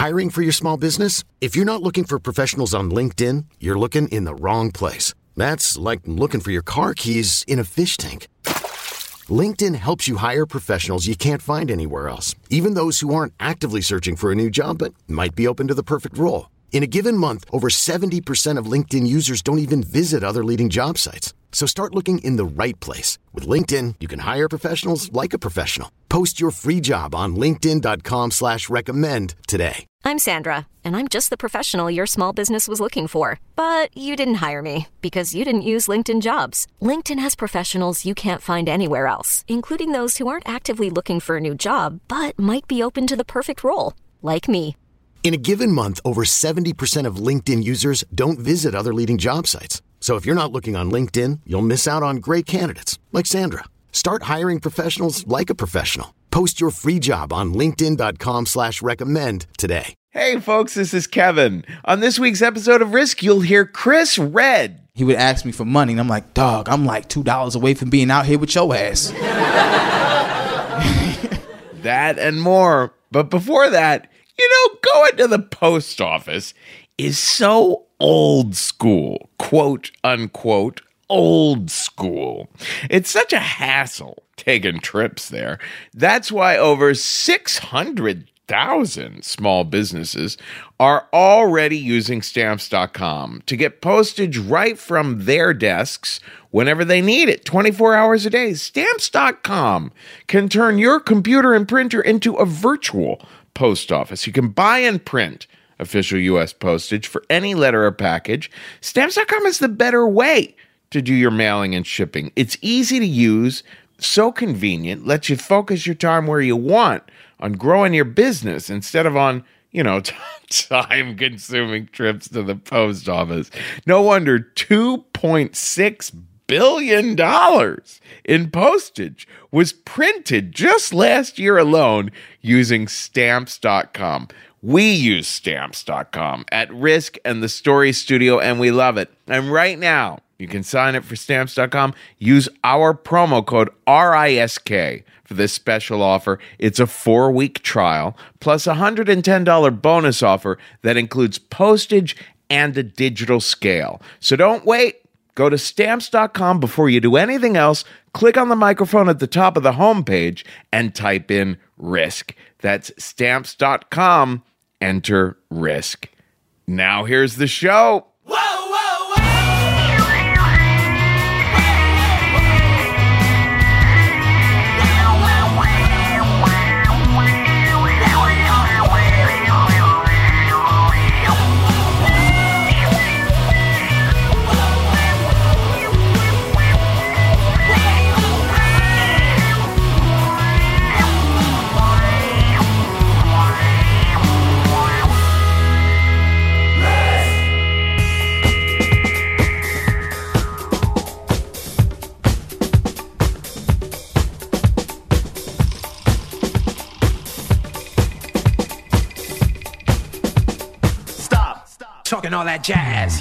Hiring for your small business? If you're not looking for professionals on LinkedIn, you're looking in the wrong place. That's like looking for your car keys in a fish tank. LinkedIn helps you hire professionals you can't find anywhere else, even those who aren't actively searching for a new job but might be open to the perfect role. In a given month, over 70% of LinkedIn users don't even visit other leading job sites. So start looking in the right place. With LinkedIn, you can hire professionals like a professional. Post your free job on linkedin.com/recommend today. I'm Sandra, and I'm just the professional your small business was looking for. But you didn't hire me because you didn't use LinkedIn Jobs. LinkedIn has professionals you can't find anywhere else, including those who aren't actively looking for a new job, but might be open to the perfect role, like me. In a given month, over 70% of LinkedIn users don't visit other leading job sites. So if you're not looking on LinkedIn, you'll miss out on great candidates like Sandra. Start hiring professionals like a professional. Post your free job on linkedin.com/recommend today. Hey folks, this is Kevin. On this week's episode of Risk, you'll hear Chris Redd. He would ask me for money, and I'm like, dog, I'm like $2 away from being out here with your ass. That and more. But before that, going to the post office is so old school, quote unquote, old school. It's such a hassle taking trips there. That's why over 600,000 small businesses are already using Stamps.com to get postage right from their desks whenever they need it, 24 hours a day. Stamps.com can turn your computer and printer into a virtual post office. You can buy and print official U.S. postage for any letter or package. Stamps.com is the better way to do your mailing and shipping. It's easy to use, so convenient, lets you focus your time where you want on growing your business instead of on, time-consuming trips to the post office. No wonder $2.6 billion in postage was printed just last year alone using Stamps.com. We use Stamps.com at Risk and the Story Studio, and we love it. And right now, you can sign up for Stamps.com. Use our promo code RISK for this special offer. It's a 4-week trial plus a $110 bonus offer that includes postage and a digital scale. So don't wait. Go to Stamps.com before you do anything else. Click on the microphone at the top of the homepage and type in RISK. That's Stamps.com. Enter RISK. Now here's the show. Talking all that jazz.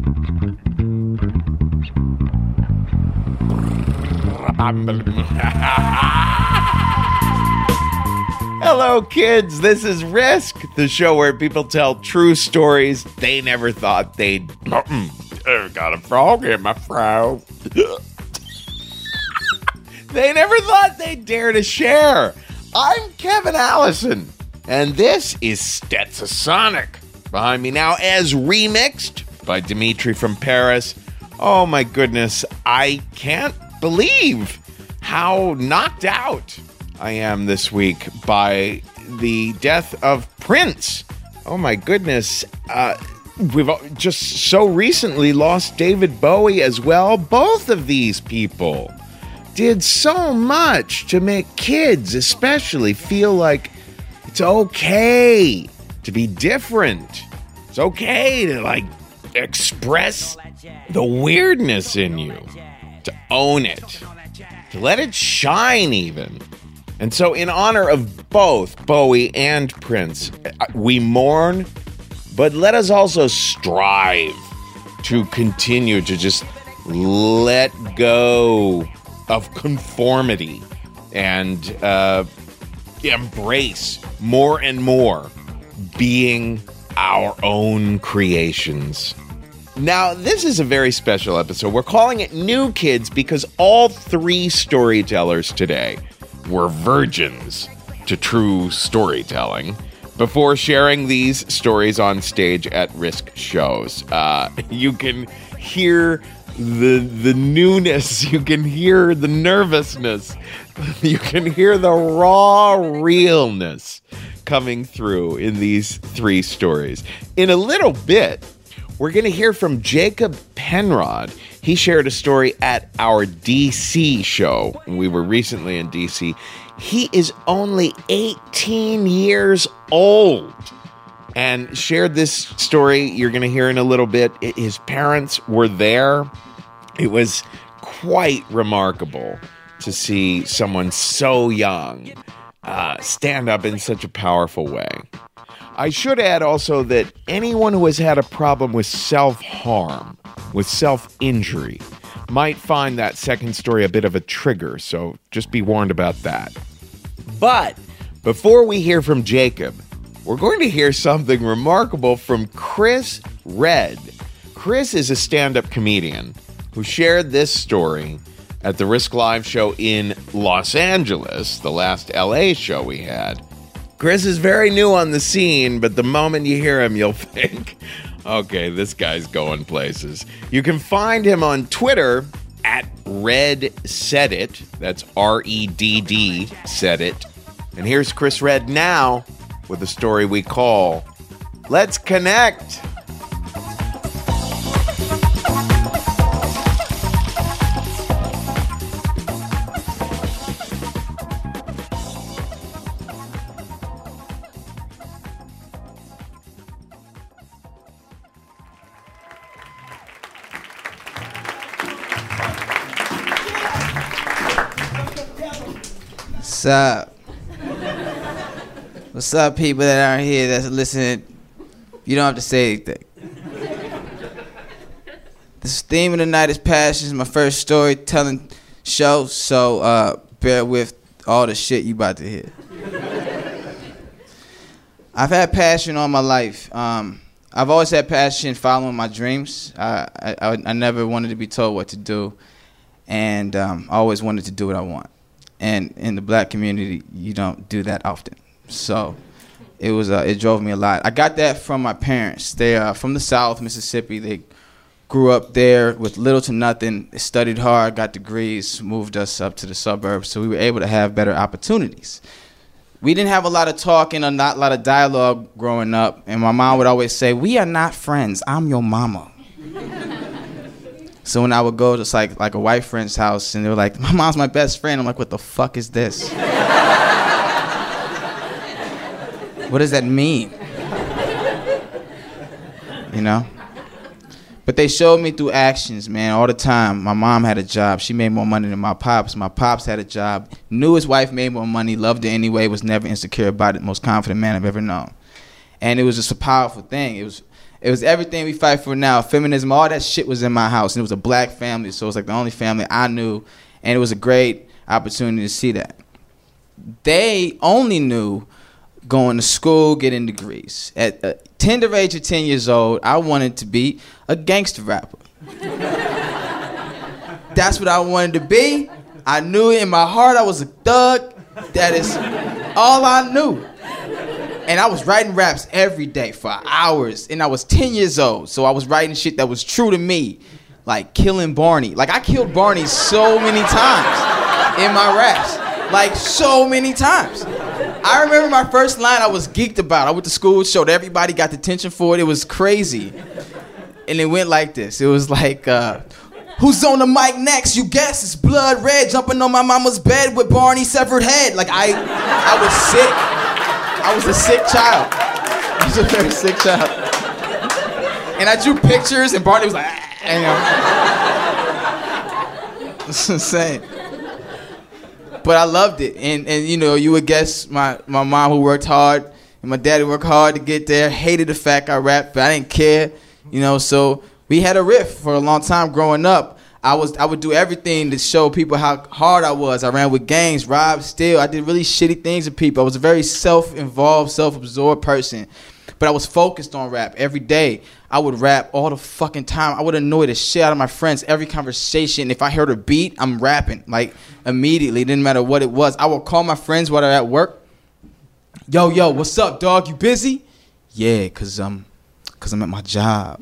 Hello, kids. This is Risk, the show where people tell true stories they never thought they'd. Got a frog in my throat. They never thought they'd dare to share. I'm Kevin Allison, and this is Stetsasonic. Behind me now, as remixed by Dimitri from Paris. Oh my goodness, I can't believe how knocked out I am this week by the death of Prince. Oh my goodness, we've just so recently lost David Bowie as well. Both of these people did so much to make kids especially feel like it's okay to be different. It's okay to express the weirdness in you, to own it, to let it shine even. And so in honor of both Bowie and Prince, we mourn, but let us also strive to continue to just let go of conformity and embrace more and more being our own creations. Now, this is a very special episode. We're calling it New Kids because all three storytellers today were virgins to true storytelling before sharing these stories on stage at Risk shows. You can hear the newness, you can hear the nervousness, you can hear the raw realness coming through in these three stories. In a little bit, we're going to hear from Jacob Penrod. He shared a story at our DC show. We were recently in DC. He is only 18 years old and shared this story you're going to hear in a little bit. His parents were there. It was quite remarkable to see someone so young stand up in such a powerful way. I should add also that anyone who has had a problem with self-harm, with self-injury, might find that second story a bit of a trigger, so just be warned about that. But before we hear from Jacob, we're going to hear something remarkable from Chris Redd. Chris is a stand-up comedian who shared this story at the Risk Live show in Los Angeles, the last LA show we had. Chris is very new on the scene, but the moment you hear him, you'll think, okay, this guy's going places. You can find him on Twitter at Redd Said It. That's R-E-D-D, Said It. And here's Chris Redd now with a story we call Let's Connect. What's up? What's up, people that aren't here that's listening? You don't have to say anything. The theme of the night is passion. It's my first storytelling show, so bear with all the shit you about to hear. I've had passion all my life. I've always had passion following my dreams. I never wanted to be told what to do, and I always wanted to do what I want. And in the black community, you don't do that often. So it drove me a lot. I got that from my parents. They are from the South, Mississippi. They grew up there with little to nothing. They studied hard, got degrees, moved us up to the suburbs, so we were able to have better opportunities. We didn't have a lot of talk and not a lot of dialogue growing up, and my mom would always say, "We are not friends. I'm your mama." So when I would go to like a white friend's house and they were like, "My mom's my best friend," I'm like, "What the fuck is this? What does that mean?" You know? But they showed me through actions, man, all the time. My mom had a job. She made more money than my pops. My pops had a job. Knew his wife made more money, loved her anyway, was never insecure about it. Most confident man I've ever known. And it was just a powerful thing. It was everything we fight for now. Feminism, all that shit was in my house. And it was a black family, so it was like the only family I knew. And it was a great opportunity to see that. They only knew going to school, getting degrees. At a tender age of 10 years old, I wanted to be a gangster rapper. That's what I wanted to be. I knew it in my heart. I was a thug. That is all I knew. And I was writing raps every day for hours. And I was 10 years old, so I was writing shit that was true to me. Like killing Barney. Like I killed Barney so many times in my raps. Like so many times. I remember my first line I was geeked about. I went to school, showed everybody, got detention for it. It was crazy. And it went like this. It was like, who's on the mic next? You guess. It's Blood Red jumping on my mama's bed with Barney's severed head. Like I was sick. I was a sick child. I was a very sick child. And I drew pictures and Barney was like, you know. It's insane. But I loved it. And you know, you would guess my mom who worked hard and my daddy worked hard to get there, hated the fact I rapped, but I didn't care. You know, so we had a riff for a long time growing up. I would do everything to show people how hard I was. I ran with gangs, robbed, steal. I did really shitty things to people. I was a very self-involved, self-absorbed person. But I was focused on rap every day. I would rap all the fucking time. I would annoy the shit out of my friends every conversation. If I heard a beat, I'm rapping, like, immediately. It didn't matter what it was. I would call my friends while they're at work. Yo, what's up, dog? You busy? Yeah, cause I'm at my job.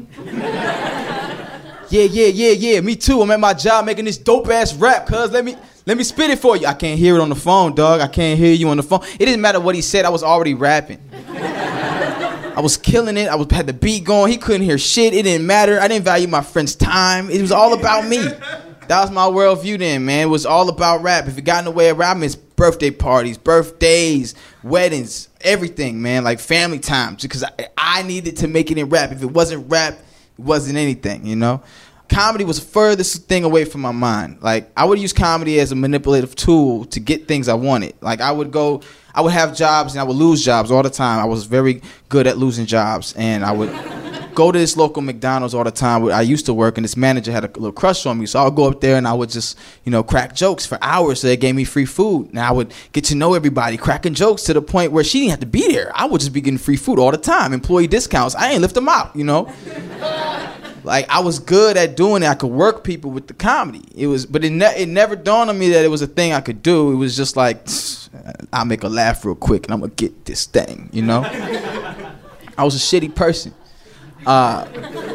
Yeah, me too. I'm at my job making this dope-ass rap, cuz let me spit it for you. I can't hear it on the phone, dog. I can't hear you on the phone. It didn't matter what he said. I was already rapping. I was killing it. Had the beat going. He couldn't hear shit. It didn't matter. I didn't value my friend's time. It was all about me. That was my worldview then, man. It was all about rap. If it got in the way of rap, it's birthday parties, birthdays, weddings, everything, man. Like family times. Because I needed to make it in rap. If it wasn't rap, it wasn't anything, you know? Comedy was the furthest thing away from my mind. Like, I would use comedy as a manipulative tool to get things I wanted. Like, I would have jobs and I would lose jobs all the time. I was very good at losing jobs. And I would go to this local McDonald's all the time where I used to work, and this manager had a little crush on me. So I would go up there and I would just, crack jokes for hours so they gave me free food. And I would get to know everybody, cracking jokes to the point where she didn't have to be there. I would just be getting free food all the time, employee discounts. I ain't lift them out, Like, I was good at doing it. I could work people with the comedy. But it never dawned on me that it was a thing I could do. It was just like, I'll make a laugh real quick and I'm going to get this thing, I was a shitty person. I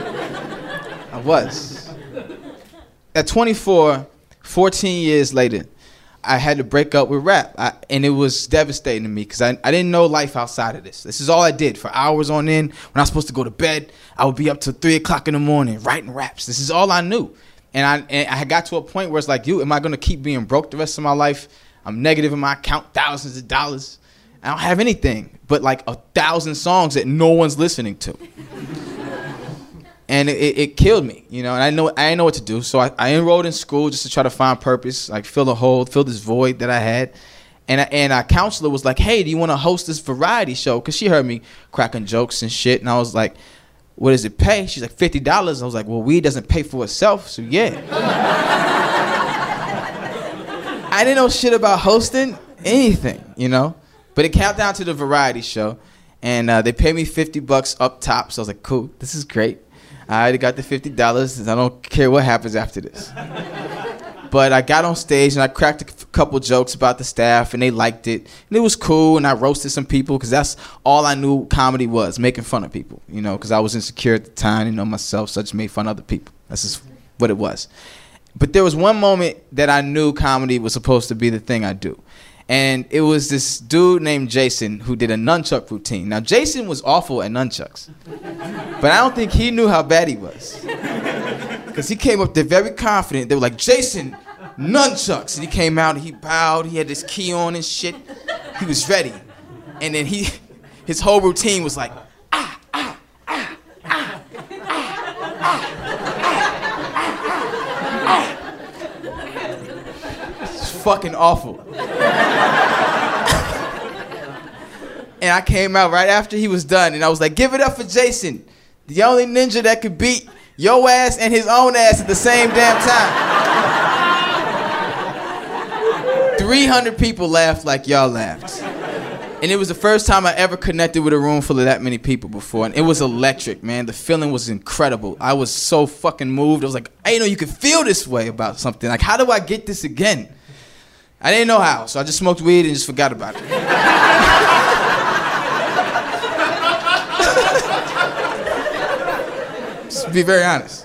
was. At 24, 14 years later, I had to break up with rap. And it was devastating to me because I didn't know life outside of this. This is all I did for hours on end. When I was supposed to go to bed, I would be up till 3 o'clock in the morning writing raps. This is all I knew. And I got to a point where it's like, am I going to keep being broke the rest of my life? I'm negative in my account, thousands of dollars. I don't have anything but like 1,000 songs that no one's listening to. And it killed me, and I didn't know what to do. So I enrolled in school just to try to find purpose, like fill a hole, fill this void that I had. And our counselor was like, hey, do you want to host this variety show? Because she heard me cracking jokes and shit. And I was like, what does it pay? She's like, $50. I was like, well, weed doesn't pay for itself, so yeah. I didn't know shit about hosting anything, But it came down to the variety show. And they paid me $50 up top. So I was like, cool, this is great. I already got the $50. I don't care what happens after this. But I got on stage and I cracked a couple jokes about the staff and they liked it. And it was cool, and I roasted some people because that's all I knew comedy was, making fun of people, because I was insecure at the time, myself, so I just made fun of other people. That's just what it was. But there was one moment that I knew comedy was supposed to be the thing I do. And it was this dude named Jason who did a nunchuck routine. Now, Jason was awful at nunchucks. But I don't think he knew how bad he was. Because he came up there very confident. They were like, Jason, nunchucks. And he came out and he bowed. He had this key on and shit. He was ready. And then his whole routine was like, It's fucking awful. And I came out right after he was done, and I was like, give it up for Jason, the only ninja that could beat your ass and his own ass at the same damn time. 300 people laughed like y'all laughed. And it was the first time I ever connected with a room full of that many people before, and it was electric, man. The feeling was incredible. I was so fucking moved. I was like, I didn't know you could feel this way about something. Like, how do I get this again? I didn't know how, so I just smoked weed and just forgot about it. To be very honest.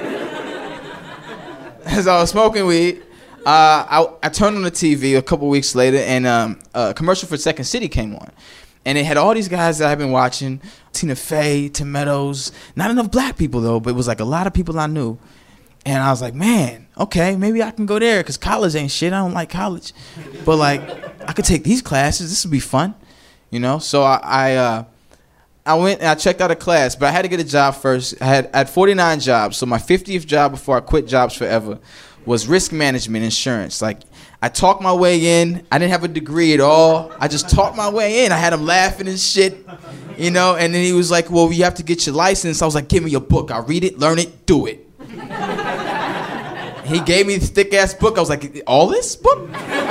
As I was smoking weed, I turned on the TV a couple weeks later, and a commercial for Second City came on. And it had all these guys that I've been watching, Tina Fey, Tim Meadows, not enough black people though, but it was like a lot of people I knew. And I was like, man, okay, maybe I can go there, because college ain't shit. I don't like college. But like, I could take these classes. This would be fun, So I went and I checked out a class, but I had to get a job first. I had 49 jobs, so my 50th job before I quit jobs forever was risk management insurance. Like, I talked my way in. I didn't have a degree at all. I just talked my way in. I had him laughing and shit, and then he was like, well, you have to get your license. I was like, give me your book. I'll read it, learn it, do it. He gave me this thick-ass book. I was like, all this book?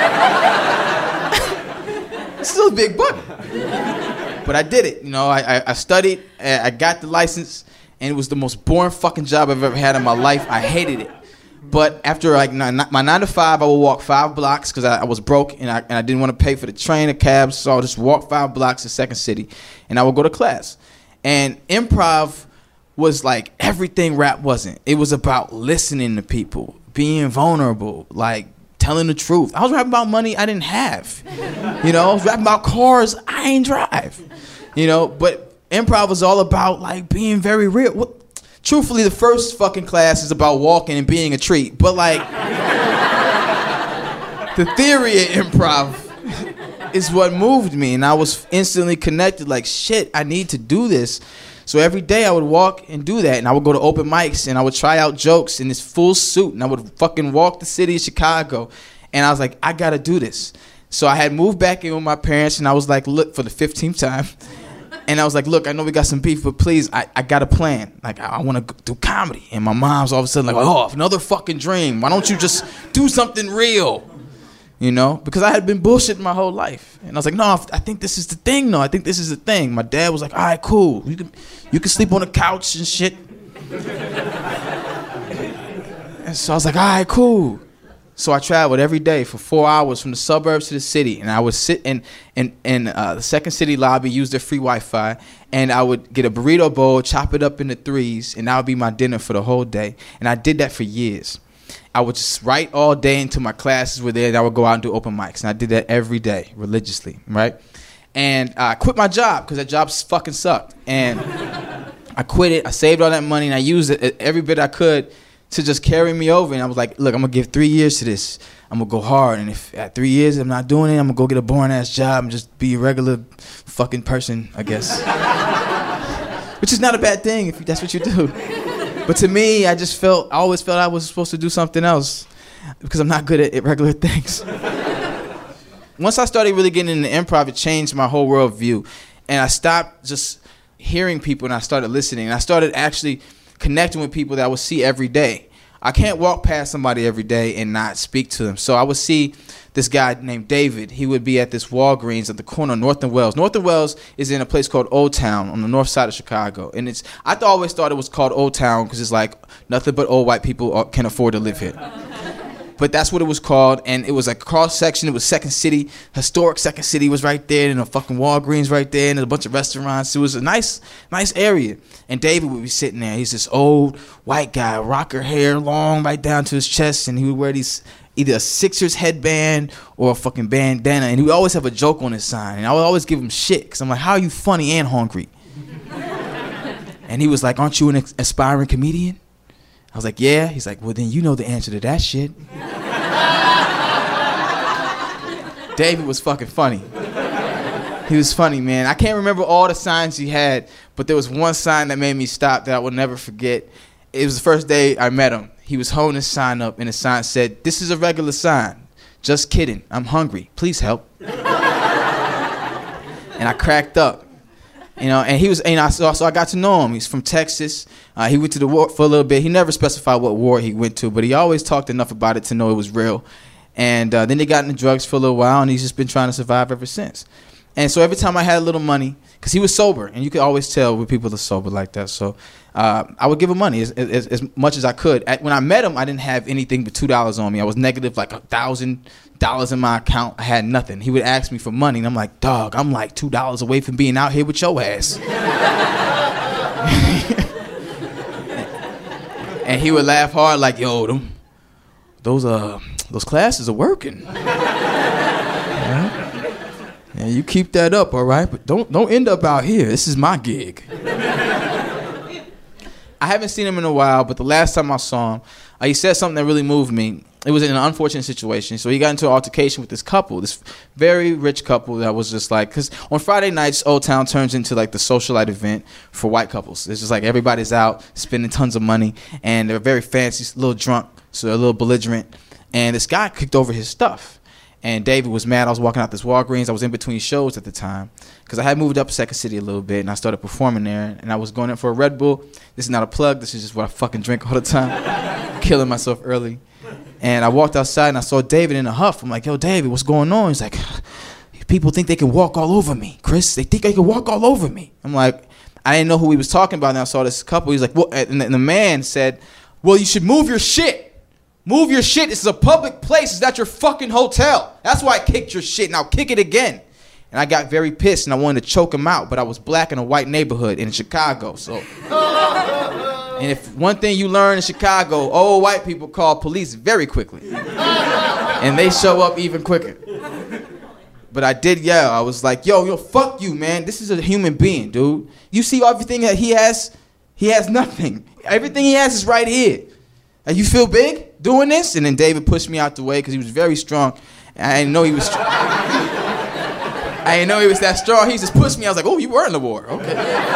This is a big book. But I did it. You know, I studied, I got the license, and it was the most boring fucking job I've ever had in my life. I hated it. But after like my 9 to 5, I would walk 5 blocks because I was broke and I didn't want to pay for the train or cabs, so I would just walk 5 blocks to Second City, and I would go to class. And improv was like everything rap wasn't. It was about listening to people, being vulnerable, like telling the truth. I was rapping about money I didn't have. You know, I was rapping about cars I ain't drive. You know, but improv was all about like being very real. Truthfully, the first fucking class is about walking and being a treat. But like, the theory of improv is what moved me. And I was instantly connected like, shit, I need to do this. So every day I would walk and do that. And I would go to open mics and I would try out jokes in this full suit. And I would fucking walk the city of Chicago. And I was like, I gotta do this. So I had moved back in with my parents and I was like, look, for the 15th time. And I was like, look, I know we got some beef, but please, I got a plan. Like, I want to do comedy. And my mom's all of a sudden like, oh, another fucking dream. Why don't you just do something real? You know? Because I had been bullshitting my whole life. And I was like, no, I think this is the thing, though. I think this is the thing. My dad was like, all right, cool. You can sleep on the couch and shit. And so I was like, all right, cool. So I traveled every day for 4 hours from the suburbs to the city, and I would sit in the Second City lobby, use their free Wi-Fi, and I would get a burrito bowl, chop it up into threes, and that would be my dinner for the whole day. And I did that for years. I would just write all day until my classes were there, and I would go out and do open mics, and I did that every day, religiously, right? And I quit my job, because that job fucking sucked. And I quit it, I saved all that money, and I used it every bit I could to just carry me over. And I was like, look, I'm going to give 3 years to this. I'm going to go hard. And if at 3 years I'm not doing it, I'm going to go get a boring-ass job and just be a regular fucking person, I guess. Which is not a bad thing if that's what you do. But to me, I always felt I was supposed to do something else because I'm not good at regular things. Once I started really getting into improv, it changed my whole worldview. And I stopped just hearing people and I started listening. And I started actually connecting with people that I would see every day. I can't walk past somebody every day and not speak to them. So I would see this guy named David. He would be at this Walgreens at the corner of North and Wells. North and Wells is in a place called Old Town on the north side of Chicago. And always thought it was called Old Town because it's like nothing but old white people can afford to live here. But that's what it was called, and it was a cross section. It was Second City, historic Second City was right there, and a fucking Walgreens right there, and a bunch of restaurants. It was a nice area. And David would be sitting there. He's this old white guy, rocker hair, long right down to his chest, and he would wear these either a Sixers headband or a fucking bandana, and he would always have a joke on his sign. And I would always give him shit because I'm like, how are you funny and hungry? And he was like, aren't you an aspiring comedian? I was like, yeah. He's like, well, then you know the answer to that shit. David was fucking funny. He was funny, man. I can't remember all the signs he had, but there was one sign that made me stop that I will never forget. It was the first day I met him. He was holding his sign up, and the sign said, this is a regular sign. Just kidding. I'm hungry. Please help. And I cracked up. You know, and he was, so I got to know him. He's from Texas. He went to the war for a little bit. He never specified what war he went to, but he always talked enough about it to know it was real. And then they got into drugs for a little while, and he's just been trying to survive ever since. And so every time I had a little money, because he was sober, and you could always tell when people are sober like that. So I would give him money as much as I could. When I met him, I didn't have anything but $2 on me. I was negative like $1,000 in my account. I had nothing. He would ask me for money, and I'm like, dog, I'm like $2 away from being out here with your ass. And he would laugh hard like, yo, those classes are working. Yeah, you keep that up, all right? But don't end up out here. This is my gig. I haven't seen him in a while, but the last time I saw him, he said something that really moved me. It was in an unfortunate situation. So he got into an altercation with this couple, this very rich couple that was just like, because on Friday nights, Old Town turns into like the socialite event for white couples. It's just like everybody's out spending tons of money, and they're very fancy, a little drunk, so they're a little belligerent. And this guy kicked over his stuff. And David was mad. I was walking out this Walgreens. I was in between shows at the time because I had moved up to Second City a little bit, and I started performing there. And I was going in for a Red Bull. This is not a plug. This is just what I fucking drink all the time. Killing myself early. And I walked outside, and I saw David in a huff. I'm like, yo, David, what's going on? He's like, people think they can walk all over me, Chris. They think they can walk all over me. I'm like, I didn't know who he was talking about, and I saw this couple. He's like, well, and the man said, well, you should move your shit. Move your shit. This is a public place. It's not your fucking hotel. That's why I kicked your shit. Now kick it again. And I got very pissed, and I wanted to choke him out, but I was black in a white neighborhood in Chicago. So, and if one thing you learn in Chicago, old white people call police very quickly, and they show up even quicker. But I did yell. I was like, yo, fuck you, man. This is a human being, dude. You see everything that he has? He has nothing. Everything he has is right here. And you feel big doing this? And then David pushed me out the way because he was very strong. And I didn't know he was strong. I didn't know he was that strong. He just pushed me. I was like, oh, you were in the war. Okay.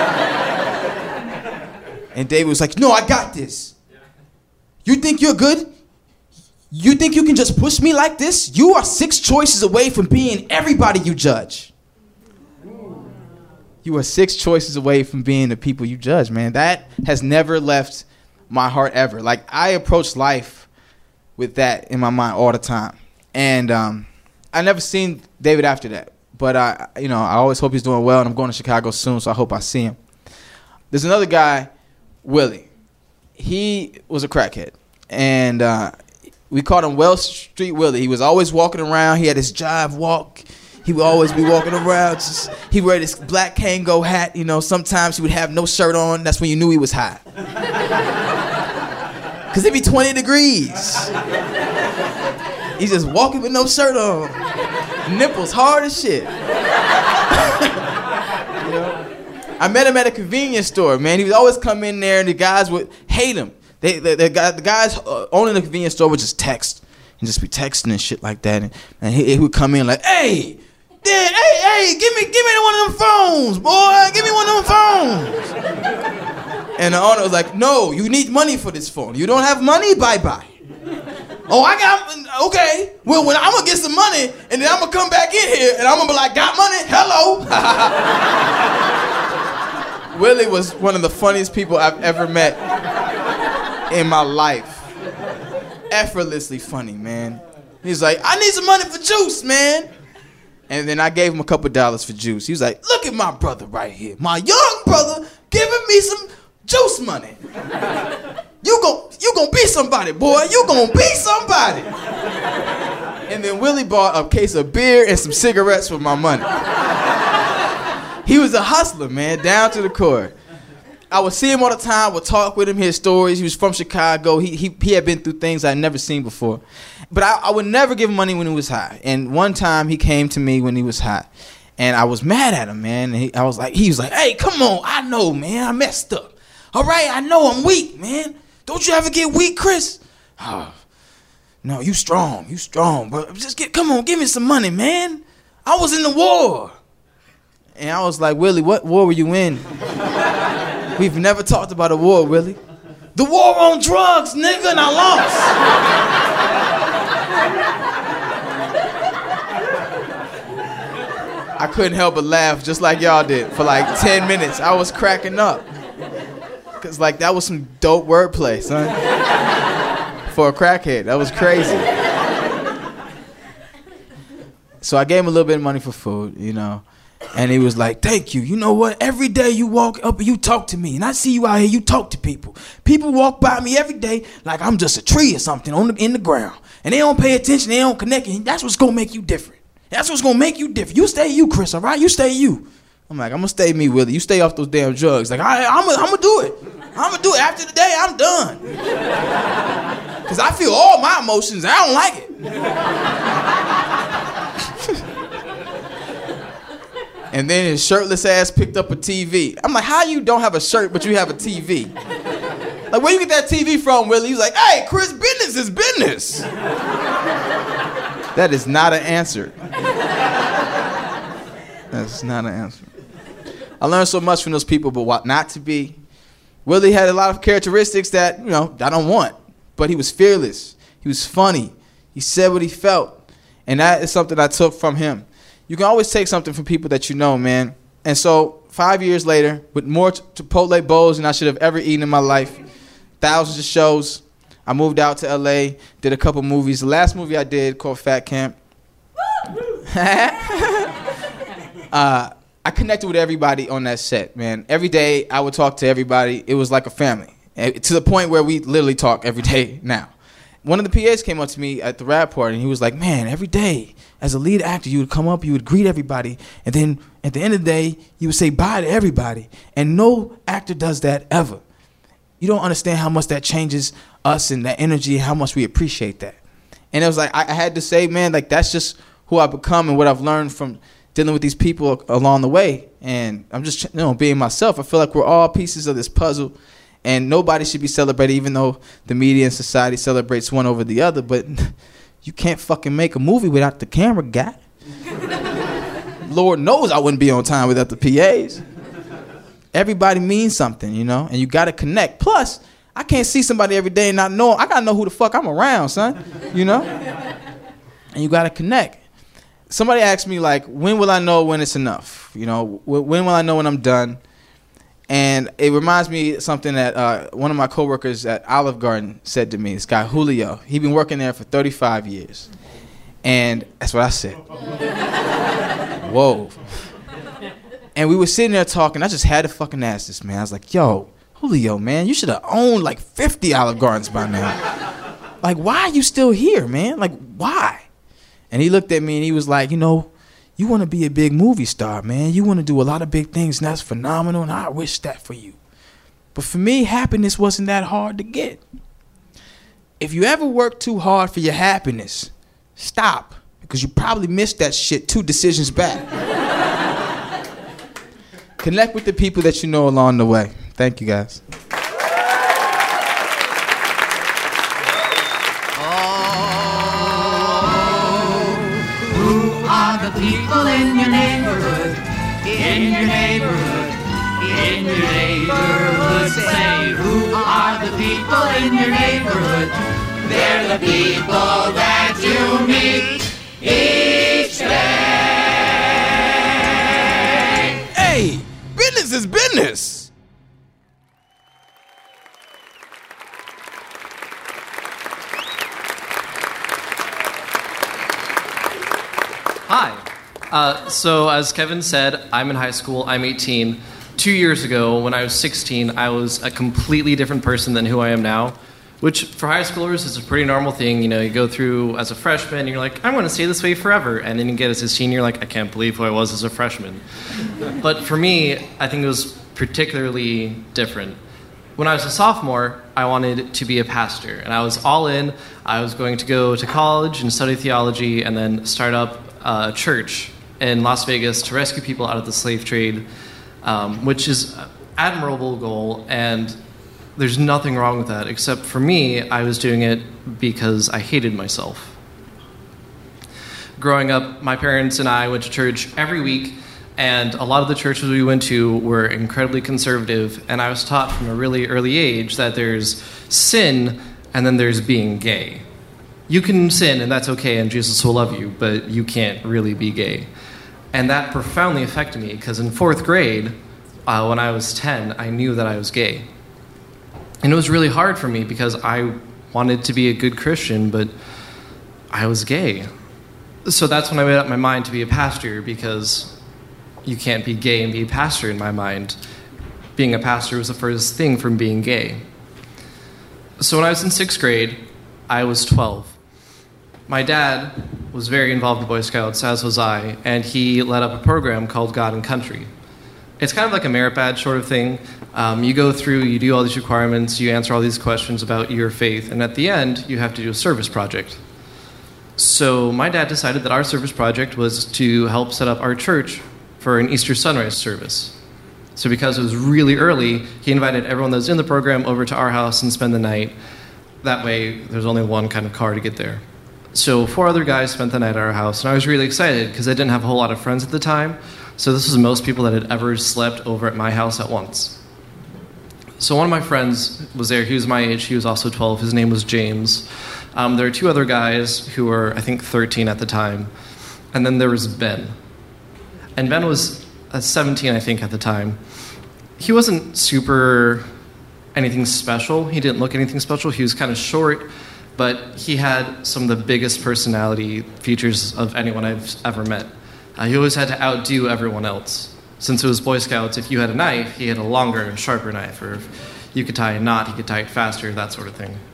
And David was like, no, I got this. You think you're good? You think you can just push me like this? You are 6 choices away from being everybody you judge. You are 6 choices away from being the people you judge, man. That has never left my heart ever. Like, I approach life with that in my mind all the time. And I never seen David after that. But I always hope he's doing well, and I'm going to Chicago soon, so I hope I see him. There's another guy, Willie. He was a crackhead. And we called him Wells Street Willie. He was always walking around. He had his jive walk. He would always be walking around. He wear this black Kango hat. Sometimes he would have no shirt on. That's when you knew he was high. Because it'd be 20 degrees. He's just walking with no shirt on. Nipples hard as shit. I met him at a convenience store, man. He would always come in there, and the guys would hate him. The guys owning the convenience store would just text and just be texting and shit like that. And he would come in like, hey, give me one of them phones, boy. Give me one of them phones. And the owner was like, no, you need money for this phone. You don't have money? Bye-bye. Okay. Well, when I'm going to get some money, and then I'm going to come back in here, and I'm going to be like, got money? Hello. Willie was one of the funniest people I've ever met in my life. Effortlessly funny, man. He's like, I need some money for juice, man. And then I gave him a couple dollars for juice. He was like, look at my brother right here. My young brother giving me some juice money. You gon' be somebody, boy. You gon' be somebody. And then Willie bought a case of beer and some cigarettes for my money. He was a hustler, man, down to the core. I would see him all the time, would talk with him, hear stories. He was from Chicago. He had been through things I'd never seen before. But I would never give him money when he was high. And one time he came to me when he was high. And I was mad at him, man. And he was like, hey, come on. I know, man. I messed up. All right, I know I'm weak, man. Don't you ever get weak, Chris? Oh, no, you strong. But come on, give me some money, man. I was in the war. And I was like, Willie, what war were you in? We've never talked about a war, Willie. The war on drugs, nigga, and I lost. I couldn't help but laugh just like y'all did for like 10 minutes. I was cracking up. Because like that was some dope wordplay, son. For a crackhead, that was crazy. So I gave him a little bit of money for food, And he was like, thank you. You know what? Every day you walk up and you talk to me. And I see you out here, you talk to people. People walk by me every day like I'm just a tree or something in the ground. And they don't pay attention. They don't connect. And that's what's going to make you different. That's what's going to make you different. You stay you, Chris, all right? You stay you. I'm like, I'm going to stay me, Willie. You stay off those damn drugs. Like, I'm going to do it. I'm going to do it. After the day, I'm done. Because I feel all my emotions. I don't like it. And then his shirtless ass picked up a TV. I'm like, how you don't have a shirt, but you have a TV? Like, where you get that TV from, Willie? He's like, hey, Chris, business is business. That is not an answer. That's not an answer. I learned so much from those people, but what not to be. Willie had a lot of characteristics that, I don't want. But he was fearless. He was funny. He said what he felt. And that is something I took from him. You can always take something from people that you know, man. And so 5 years later, with more Chipotle bowls than I should have ever eaten in my life, thousands of shows, I moved out to LA, did a couple movies. The last movie I did called Fat Camp. I connected with everybody on that set, man. Every day I would talk to everybody. It was like a family, to the point where we literally talk every day now. One of the PAs came up to me at the rap party, and he was like, man, every day as a lead actor, you would come up, you would greet everybody, and then at the end of the day, you would say bye to everybody. And no actor does that ever. You don't understand how much that changes us and that energy, how much we appreciate that. And it was like, I had to say, man, like that's just who I've become and what I've learned from dealing with these people along the way. And I'm just, being myself. I feel like we're all pieces of this puzzle, and nobody should be celebrated, even though the media and society celebrates one over the other. But you can't fucking make a movie without the camera guy. Lord knows I wouldn't be on time without the PAs. Everybody means something, and you got to connect. Plus, I can't see somebody every day and not know. I got to know who the fuck I'm around, son, And you got to connect. Somebody asked me, like, when will I know when it's enough? When will I know when I'm done? And it reminds me of something that one of my coworkers at Olive Garden said to me. This guy, Julio. He'd been working there for 35 years. And that's what I said. Whoa. And we were sitting there talking. I just had to fucking ask this, man. I was like, yo, Julio, man, you should have owned like 50 Olive Gardens by now. Like, why are you still here, man? Like, why? And he looked at me and he was like, you want to be a big movie star, man. You want to do a lot of big things, and that's phenomenal, and I wish that for you. But for me, happiness wasn't that hard to get. If you ever work too hard for your happiness, stop, because you probably missed that shit 2 decisions back. Connect with the people that you know along the way. Thank you, guys. The people in your neighborhood, in your neighborhood, in your neighborhood. Say, who are the people in your neighborhood? They're the people that you meet each day. Hey, business is business. Hi. So as Kevin said, I'm in high school. I'm 18. 2 years ago, when I was 16, I was a completely different person than who I am now, which for high schoolers is a pretty normal thing. You go through as a freshman, and you're like, I'm going to stay this way forever. And then you get as a senior, like, I can't believe who I was as a freshman. But for me, I think it was particularly different. When I was a sophomore, I wanted to be a pastor, and I was all in. I was going to go to college and study theology and then start up a church in Las Vegas to rescue people out of the slave trade, which is an admirable goal, and there's nothing wrong with that, except for me, I was doing it because I hated myself. Growing up, my parents and I went to church every week, and a lot of the churches we went to were incredibly conservative, and I was taught from a really early age that there's sin and then there's being gay. You can sin, and that's okay, and Jesus will love you, but you can't really be gay. And that profoundly affected me, because in 4th grade, when I was 10, I knew that I was gay. And it was really hard for me, because I wanted to be a good Christian, but I was gay. So that's when I made up my mind to be a pastor, because you can't be gay and be a pastor in my mind. Being a pastor was the furthest thing from being gay. So when I was in 6th grade, I was 12. My dad was very involved in Boy Scouts, as was I, and he led up a program called God and Country. It's kind of like a merit badge sort of thing. You go through, you do all these requirements, you answer all these questions about your faith, and at the end, you have to do a service project. So my dad decided that our service project was to help set up our church for an Easter sunrise service. So because it was really early, he invited everyone that was in the program over to our house and spend the night. That way, there's only one kind of car to get there. So 4 other guys spent the night at our house, and I was really excited because I didn't have a whole lot of friends at the time. So this was most people that had ever slept over at my house at once. So one of my friends was there. He was my age. He was also 12. His name was James. There were two other guys who were, I think, 13 at the time. And then there was Ben. And Ben was 17, I think, at the time. He wasn't super anything special. He didn't look anything special. He was kind of short, but he had some of the biggest personality features of anyone I've ever met. He always had to outdo everyone else. Since it was Boy Scouts, if you had a knife, he had a longer and sharper knife. Or if you could tie a knot, he could tie it faster, that sort of thing.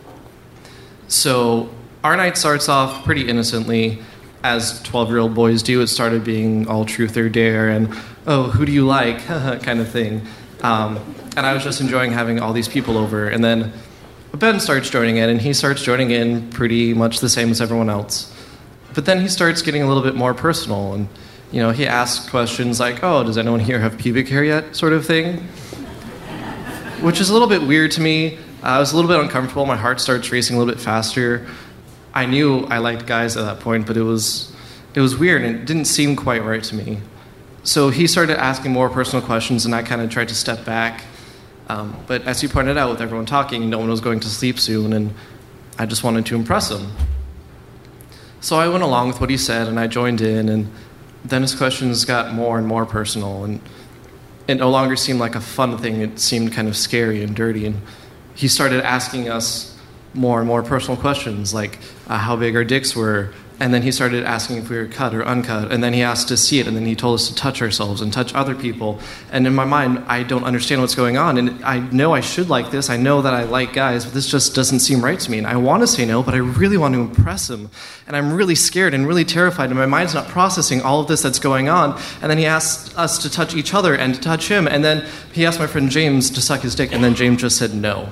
So our night starts off pretty innocently, as 12-year-old boys do. It started being all truth or dare and, oh, who do you like, kind of thing. And I was just enjoying having all these people over. And then Ben starts joining in, and he starts joining in pretty much the same as everyone else. But then he starts getting a little bit more personal, and he asks questions like, oh, does anyone here have pubic hair yet, sort of thing? Which is a little bit weird to me. I was a little bit uncomfortable. My heart starts racing a little bit faster. I knew I liked guys at that point, but it was weird, and it didn't seem quite right to me. So he started asking more personal questions, and I kind of tried to step back. But as he pointed out, with everyone talking, no one was going to sleep soon, and I just wanted to impress him. So I went along with what he said, and I joined in, and then his questions got more and more personal, and it no longer seemed like a fun thing. It seemed kind of scary and dirty, and he started asking us more and more personal questions, like how big our dicks were, and then he started asking if we were cut or uncut, and then he asked to see it, and then he told us to touch ourselves and touch other people. And in my mind, I don't understand what's going on, and I know I should like this. I know that I like guys, but this just doesn't seem right to me, and I want to say no, but I really want to impress him, and I'm really scared and really terrified, and my mind's not processing all of this that's going on. And then he asked us to touch each other and to touch him, and then he asked my friend James to suck his dick, and then James just said no.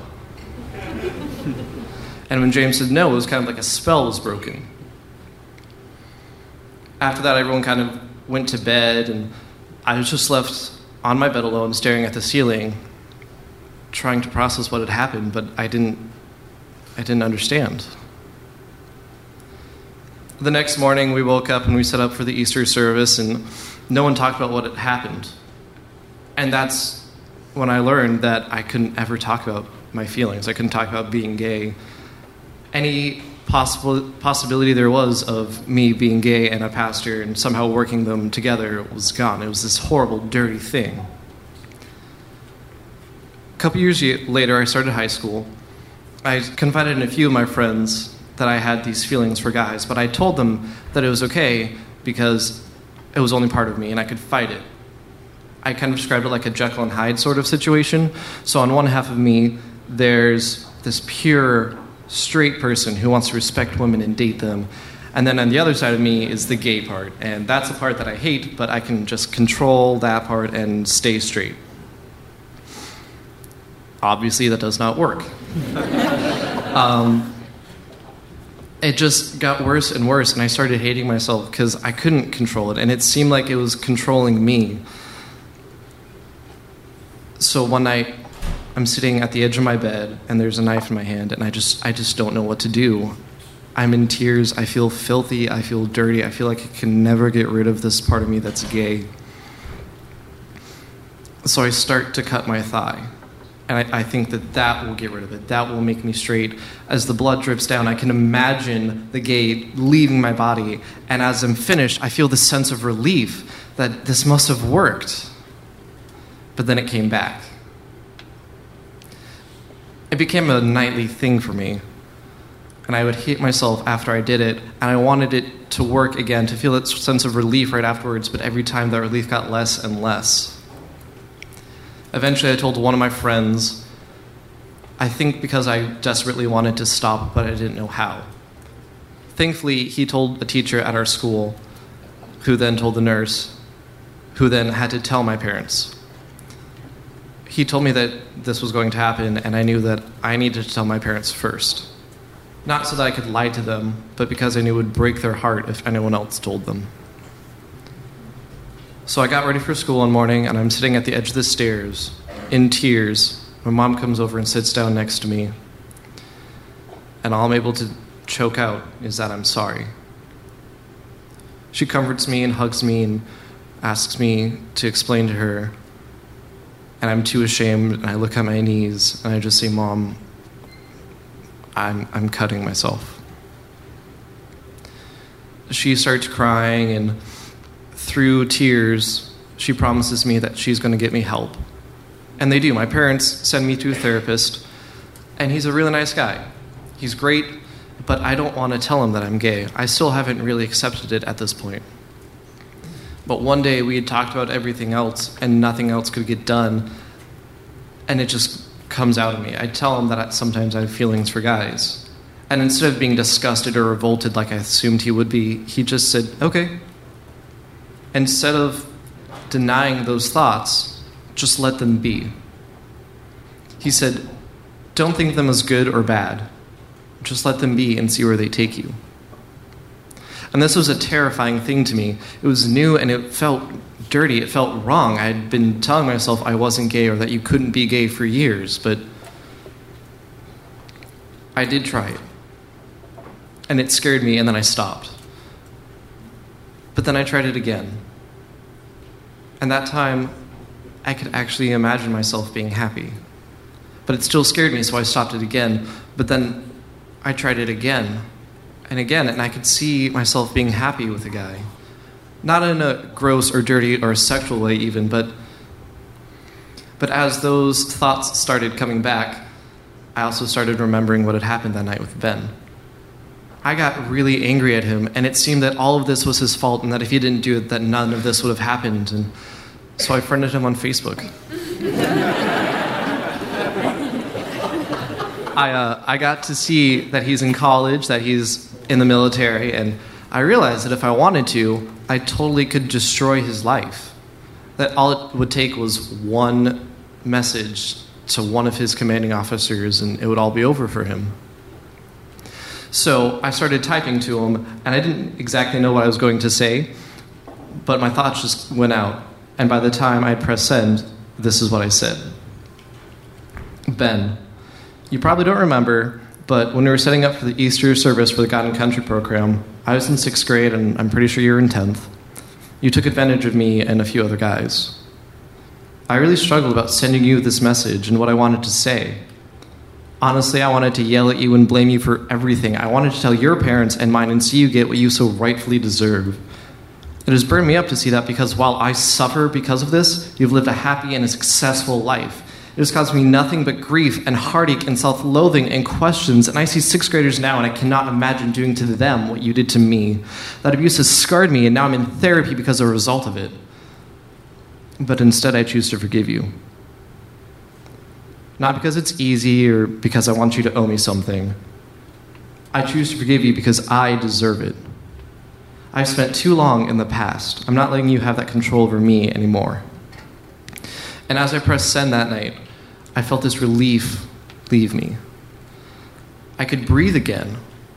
And when James said no, it was kind of like a spell was broken. After that, everyone kind of went to bed, and I was just left on my bed alone, staring at the ceiling, trying to process what had happened, but I didn't understand. The next morning, we woke up and we set up for the Easter service, and no one talked about what had happened. And that's when I learned that I couldn't ever talk about my feelings. I couldn't talk about being gay. Any possibility there was of me being gay and a pastor and somehow working them together was gone. It was this horrible, dirty thing. A couple years later, I started high school. I confided in a few of my friends that I had these feelings for guys, but I told them that it was okay because it was only part of me and I could fight it. I kind of described it like a Jekyll and Hyde sort of situation. So on one half of me, there's this pure straight person who wants to respect women and date them. And then on the other side of me is the gay part. And that's the part that I hate, but I can just control that part and stay straight. Obviously, that does not work. It just got worse and worse, and I started hating myself because I couldn't control it, and it seemed like it was controlling me. So one night, I'm sitting at the edge of my bed, and there's a knife in my hand, and I just don't know what to do. I'm in tears. I feel filthy. I feel dirty. I feel like I can never get rid of this part of me that's gay. So I start to cut my thigh, and I think that will get rid of it. That will make me straight. As the blood drips down, I can imagine the gay leaving my body, and as I'm finished, I feel this sense of relief that this must have worked. But then it came back. It became a nightly thing for me, and I would hate myself after I did it, and I wanted it to work again, to feel that sense of relief right afterwards, but every time that relief got less and less. Eventually I told one of my friends, I think because I desperately wanted to stop, but I didn't know how. Thankfully, he told a teacher at our school, who then told the nurse, who then had to tell my parents. He told me that this was going to happen, and I knew that I needed to tell my parents first. Not so that I could lie to them, but because I knew it would break their heart if anyone else told them. So I got ready for school one morning, and I'm sitting at the edge of the stairs, in tears. My mom comes over and sits down next to me, and all I'm able to choke out is that I'm sorry. She comforts me and hugs me and asks me to explain to her, and I'm too ashamed, and I look at my knees, and I just say, Mom, I'm cutting myself. She starts crying, and through tears, she promises me that she's going to get me help. And they do. My parents send me to a therapist, and he's a really nice guy. He's great, but I don't want to tell him that I'm gay. I still haven't really accepted it at this point. But one day we had talked about everything else, and nothing else could get done, and it just comes out of me. I tell him that sometimes I have feelings for guys. And instead of being disgusted or revolted like I assumed he would be, he just said, okay. Instead of denying those thoughts, just let them be. He said, don't think of them as good or bad. Just let them be and see where they take you. And this was a terrifying thing to me. It was new and it felt dirty. It felt wrong. I had been telling myself I wasn't gay or that you couldn't be gay for years, but I did try it. And it scared me, and then I stopped. But then I tried it again. And that time, I could actually imagine myself being happy. But it still scared me, so I stopped it again. But then I tried it again and again, and I could see myself being happy with a guy. Not in a gross or dirty or sexual way even, but as those thoughts started coming back, I also started remembering what had happened that night with Ben. I got really angry at him, and it seemed that all of this was his fault, and that if he didn't do it, that none of this would have happened. And so I friended him on Facebook. I got to see that he's in college, that he's in the military, and I realized that if I wanted to, I totally could destroy his life. That all it would take was one message to one of his commanding officers, and it would all be over for him. So I started typing to him, and I didn't exactly know what I was going to say, but my thoughts just went out. And by the time I pressed send, this is what I said. Ben, you probably don't remember, but when we were setting up for the Easter service for the God and Country program, I was in 6th grade, and I'm pretty sure you were in 10th. You took advantage of me and a few other guys. I really struggled about sending you this message and what I wanted to say. Honestly, I wanted to yell at you and blame you for everything. I wanted to tell your parents and mine and see you get what you so rightfully deserve. It has burned me up to see that, because while I suffer because of this, you've lived a happy and a successful life. It has caused me nothing but grief and heartache and self-loathing and questions, and I see 6th graders now, and I cannot imagine doing to them what you did to me. That abuse has scarred me, and now I'm in therapy because of a result of it. But instead, I choose to forgive you. Not because it's easy or because I want you to owe me something. I choose to forgive you because I deserve it. I've spent too long in the past. I'm not letting you have that control over me anymore. And as I pressed send that night, I felt this relief leave me. I could breathe again.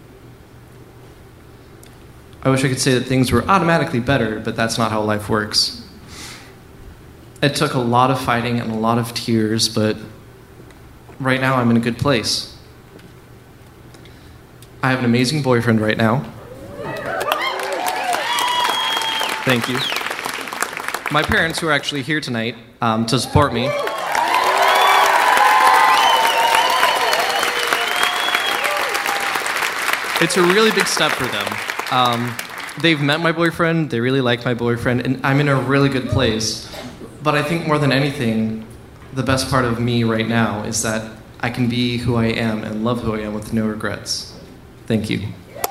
I wish I could say that things were automatically better, but that's not how life works. It took a lot of fighting and a lot of tears, but right now I'm in a good place. I have an amazing boyfriend right now. Thank you. My parents, who are actually here tonight to support me. It's a really big step for them. They've met my boyfriend, they really like my boyfriend, and I'm in a really good place. But I think more than anything, the best part of me right now is that I can be who I am and love who I am with no regrets. Thank you.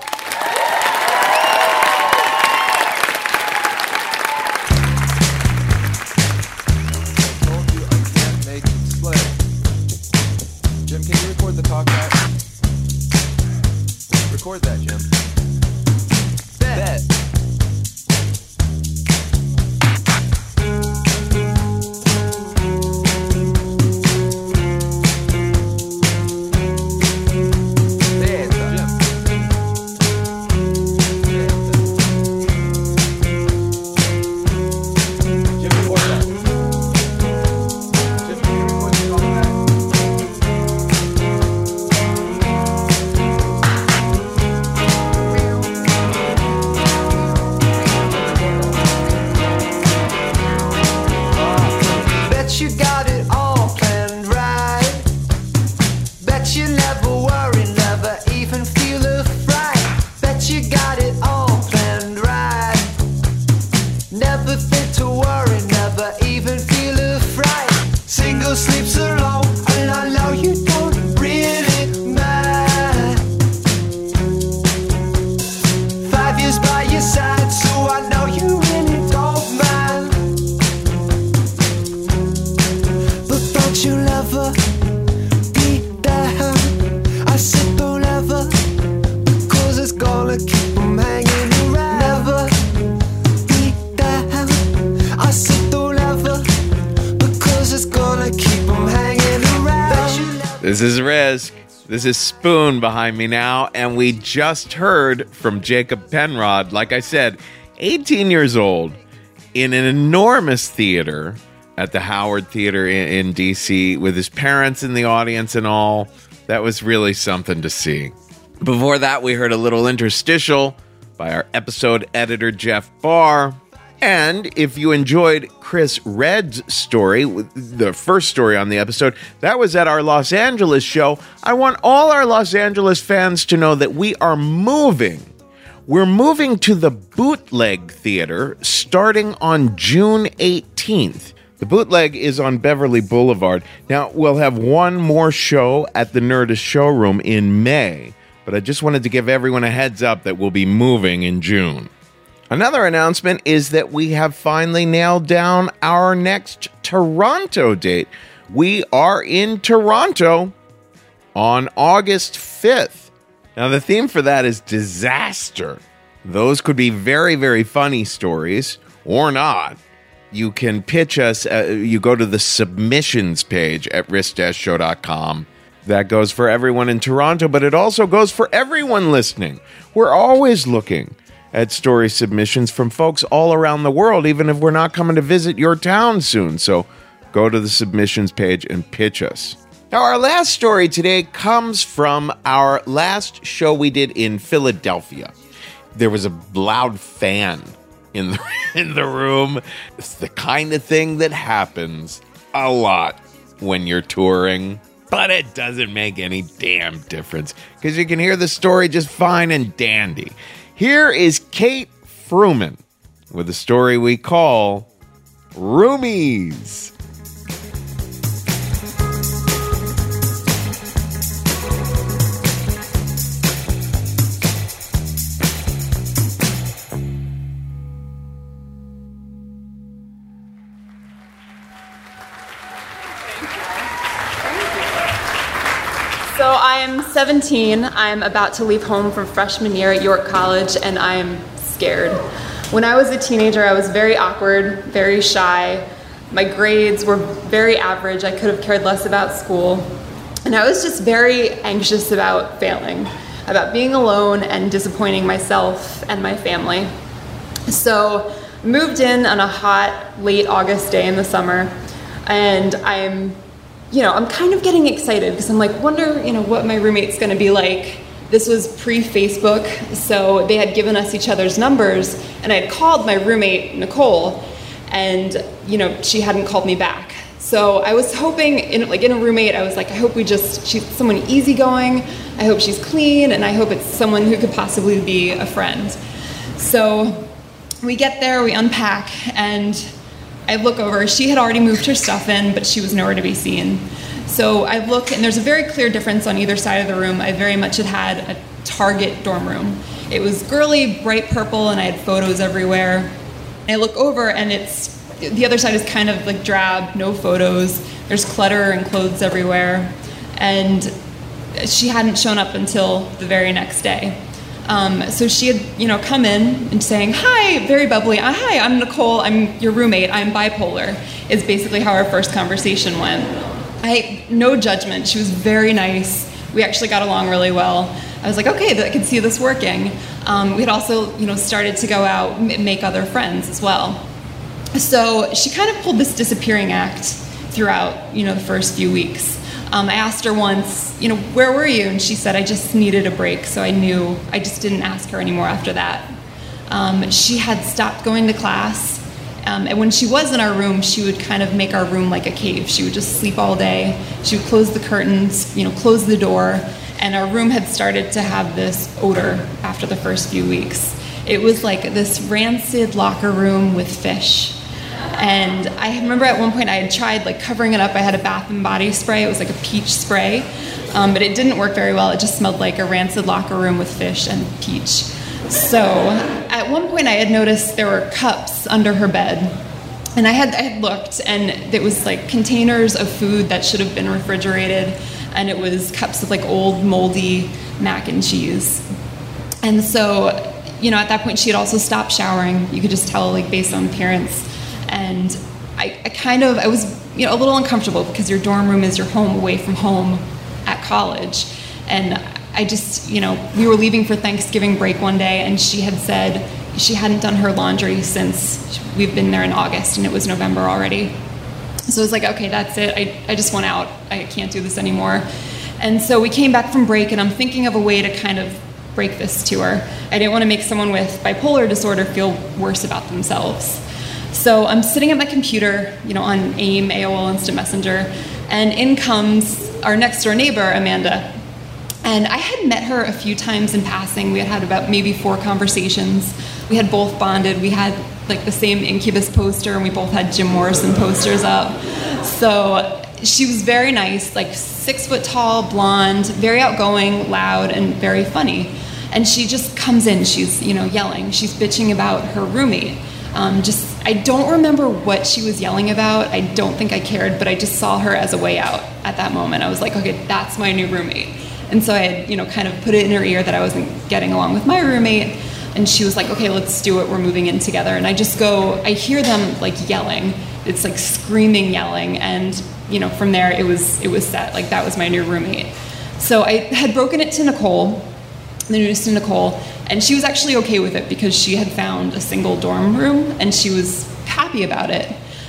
Jim, can you record the talk back? Record that, Jim. Bet. This is Risk. This is Spoon behind me now, and we just heard from Jacob Penrod, like I said, 18 years old, in an enormous theater at the Howard Theater in D.C. with his parents in the audience and all. That was really something to see. Before that, we heard a little interstitial by our episode editor, Jeff Barr. And if you enjoyed Chris Redd's story, the first story on the episode, that was at our Los Angeles show. I want all our Los Angeles fans to know that we are moving. We're moving to the Bootleg Theater starting on June 18th. The Bootleg is on Beverly Boulevard. Now, we'll have one more show at the Nerdist Showroom in May, but I just wanted to give everyone a heads up that we'll be moving in June. Another announcement is that we have finally nailed down our next Toronto date. We are in Toronto on August 5th. Now, the theme for that is disaster. Those could be very, very funny stories, or not. You can pitch us. You go to the submissions page at risk-show.com. That goes for everyone in Toronto, but it also goes for everyone listening. We're always looking at story submissions from folks all around the world, even if we're not coming to visit your town soon. So go to the submissions page and pitch us. Now, our last story today comes from our last show we did in Philadelphia. There was a loud fan in the room. It's the kind of thing that happens a lot when you're touring, but it doesn't make any damn difference because you can hear the story just fine and dandy. Here is Kate Fruman with a story we call Roomies. So I'm 17. I'm about to leave home for freshman year at York College, and I'm scared. When I was a teenager, I was very awkward, very shy. My grades were very average. I could have cared less about school. And I was just very anxious about failing, about being alone and disappointing myself and my family. So I moved in on a hot, late August day in the summer, and I'm kind of getting excited because I'm like, wonder, what my roommate's gonna be like. This was pre-Facebook, so they had given us each other's numbers, and I had called my roommate, Nicole, and, she hadn't called me back. So I was hoping, in a roommate, I was like, I hope she's someone easygoing, I hope she's clean, and I hope it's someone who could possibly be a friend. So we get there, we unpack, and I look over. She had already moved her stuff in, but she was nowhere to be seen. So I look, and there's a very clear difference on either side of the room. I very much had a Target dorm room. It was girly, bright purple, and I had photos everywhere. I look over, and the other side is kind of like drab, no photos. There's clutter and clothes everywhere. And she hadn't shown up until the very next day. So she had, come in and saying, hi, very bubbly, hi, I'm Nicole, I'm your roommate, I'm bipolar, is basically how our first conversation went. No judgment, she was very nice, we actually got along really well. I was like, okay, I can see this working. We had also, started to go out, make other friends as well. So she kind of pulled this disappearing act throughout, the first few weeks. I asked her once, where were you? And she said, I just needed a break, so I just didn't ask her anymore after that. She had stopped going to class, and when she was in our room, she would kind of make our room like a cave. She would just sleep all day. She would close the curtains, close the door, and our room had started to have this odor after the first few weeks. It was like this rancid locker room with fish. And I remember at one point I had tried covering it up. I had a Bath and Body spray. It was like a peach spray, but it didn't work very well. It just smelled like a rancid locker room with fish and peach. So at one point I had noticed there were cups under her bed, and I had looked, and it was like containers of food that should have been refrigerated, and it was cups of old moldy mac and cheese. And so, at that point she had also stopped showering. You could just tell based on appearance. And I was a little uncomfortable because your dorm room is your home away from home. college. And I just, we were leaving for Thanksgiving break one day, and she had said she hadn't done her laundry since we've been there in August, and it was November already. So I was like, okay, that's it. I just want out. I can't do this anymore. And so we came back from break, and I'm thinking of a way to kind of break this to her. I didn't want to make someone with bipolar disorder feel worse about themselves. So I'm sitting at my computer, on AIM, AOL Instant Messenger, and in comes our next door neighbor, Amanda. And I had met her a few times in passing. We had had about maybe 4 conversations. We had both bonded. We had like the same Incubus poster, and we both had Jim Morrison posters up. So she was very nice, like 6 foot tall, blonde, very outgoing, loud, and very funny. And she just comes in, she's, yelling. She's bitching about her roommate. I don't remember what she was yelling about. I don't think I cared, but I just saw her as a way out at that moment. I was like, okay, that's my new roommate. And so I had, kind of put it in her ear that I wasn't getting along with my roommate. And she was like, okay, let's do it. We're moving in together. And I hear them like yelling. It's like screaming, yelling. And, from there it was set. Like that was my new roommate. So I had broken it to Nicole, the news to Nicole. And she was actually okay with it because she had found a single dorm room and she was happy about it.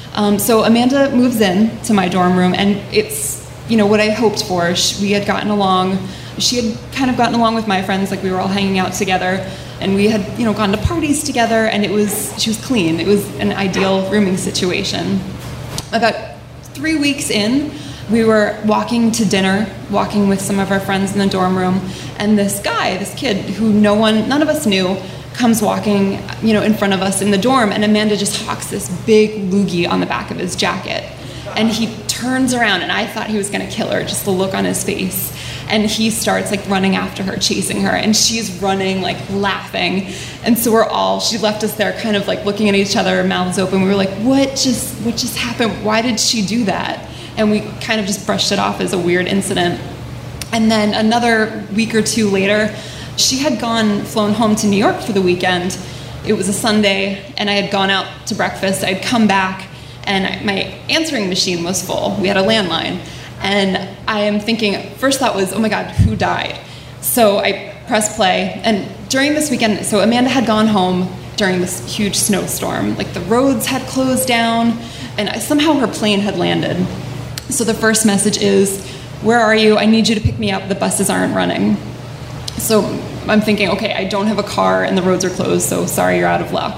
So Amanda moves in to my dorm room, and it's, what I hoped for. We had gotten along. She had kind of gotten along with my friends, like we were all hanging out together, and we had, gone to parties together, and she was clean. It was an ideal rooming situation. About 3 weeks in, we were walking to dinner, walking with some of our friends in the dorm room, and this kid who none of us knew, comes walking, in front of us in the dorm, and Amanda just hawks this big loogie on the back of his jacket. And he turns around, and I thought he was going to kill her, just the look on his face. And he starts like running after her, chasing her, and she's running, like laughing. And so she left us there kind of like looking at each other, mouths open. We were like, what just happened? Why did she do that? And we kind of just brushed it off as a weird incident. And then another week or 2 later, she had flown home to New York for the weekend. It was a Sunday, and I had gone out to breakfast. I'd come back, and my answering machine was full. We had a landline. And I am thinking, first thought was, oh my God, who died? So I pressed play, and during this weekend, so Amanda had gone home during this huge snowstorm. Like the roads had closed down, and somehow her plane had landed. So the first message is, where are you? I need you to pick me up. The buses aren't running. So I'm thinking, okay, I don't have a car and the roads are closed, so sorry, you're out of luck.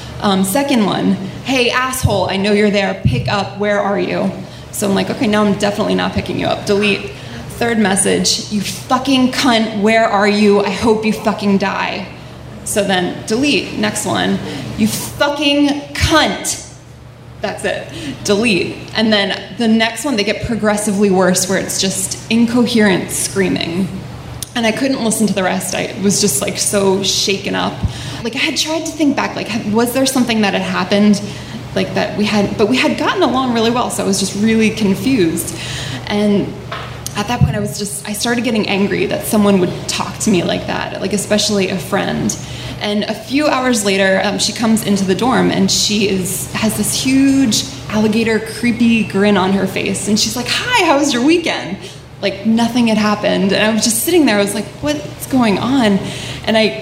Second one, hey, asshole, I know you're there. Pick up. Where are you? So I'm like, okay, now I'm definitely not picking you up. Delete. Third message, you fucking cunt. Where are you? I hope you fucking die. So then delete. Next one, you fucking cunt. That's it. Delete. And then the next one, they get progressively worse, where it's just incoherent screaming. And I couldn't listen to the rest. I was just like so shaken up. Like I had tried to think back, like was there something that had happened like that we had gotten along really well, so I was just really confused. And at that point I started getting angry that someone would talk to me like that, like especially a friend. And a few hours later, she comes into the dorm, and she has this huge alligator creepy grin on her face, and she's like, hi, how was your weekend? Like nothing had happened. And I was just sitting there, I was like, what's going on? And I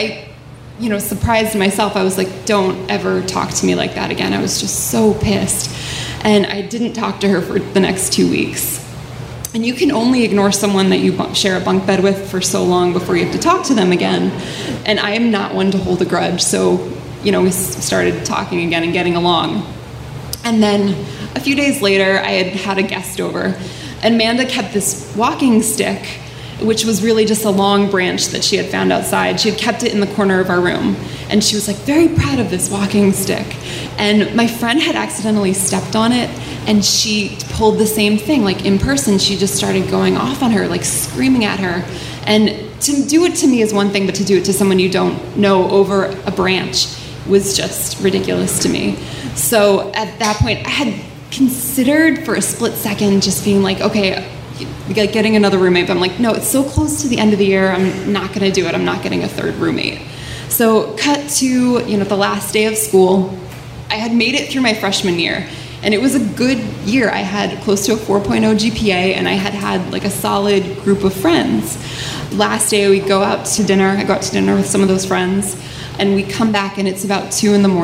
surprised myself. I was like, don't ever talk to me like that again. I was just so pissed. And I didn't talk to her for the next 2 weeks. And you can only ignore someone that you share a bunk bed with for so long before you have to talk to them again. And I am not one to hold a grudge. So, we started talking again and getting along. And then a few days later, I had a guest over. And Amanda kept this walking stick, which was really just a long branch that she had found outside. She had kept it in the corner of our room. And she was like very proud of this walking stick. And my friend had accidentally stepped on it, and she pulled the same thing. Like in person, she just started going off on her, like screaming at her. And to do it to me is one thing, but to do it to someone you don't know over a branch was just ridiculous to me. So at that point, I had considered for a split second just being like, okay, getting another roommate, but I'm like, no, it's so close to the end of the year, I'm not going to do it. I'm not getting a third roommate. So cut to, the last day of school. I had made it through my freshman year, And it was a good year. I had close to a 4.0 GPA, and I had like a solid group of friends. Last day we go out to dinner. I go out to dinner with some of those friends, and we come back and it's about 2 a.m.